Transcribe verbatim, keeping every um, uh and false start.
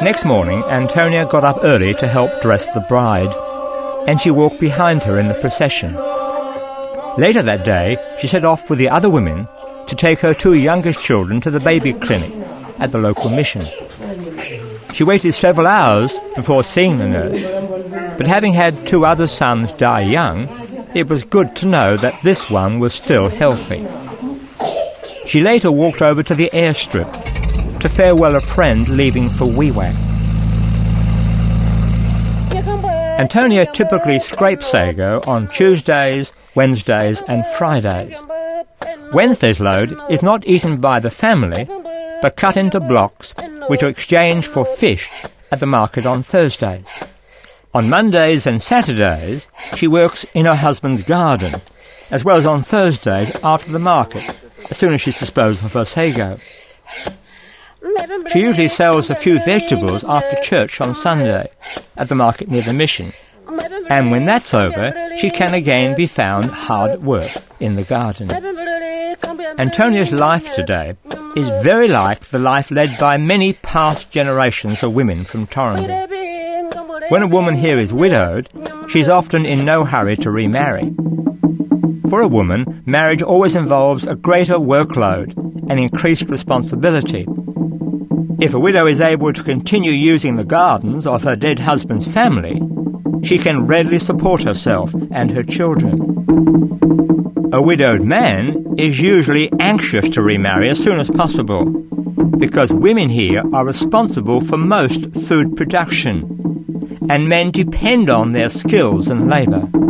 Next morning, Antonia got up early to help dress the bride, and she walked behind her in the procession. Later that day, she set off with the other women to take her two youngest children to the baby clinic at the local mission. She waited several hours before seeing the nurse, but having had two other sons die young, it was good to know that this one was still healthy. She later walked over to the airstrip to farewell a friend leaving for Wewak. Antonia typically scrapes sago on Tuesdays, Wednesdays and Fridays. Wednesday's load is not eaten by the family, but cut into blocks which are exchanged for fish at the market on Thursdays. On Mondays and Saturdays, she works in her husband's garden, as well as on Thursdays after the market, as soon as she's disposed of her sago. She usually sells a few vegetables after church on Sunday at the market near the mission, and when that's over, she can again be found hard at work in the garden. Antonia's life today is very like the life led by many past generations of women from Torrendie. When a woman here is widowed, she's often in no hurry to remarry. For a woman, marriage always involves a greater workload and increased responsibility. If a widow is able to continue using the gardens of her dead husband's family, she can readily support herself and her children. A widowed man is usually anxious to remarry as soon as possible, because women here are responsible for most food production, and men depend on their skills and labour.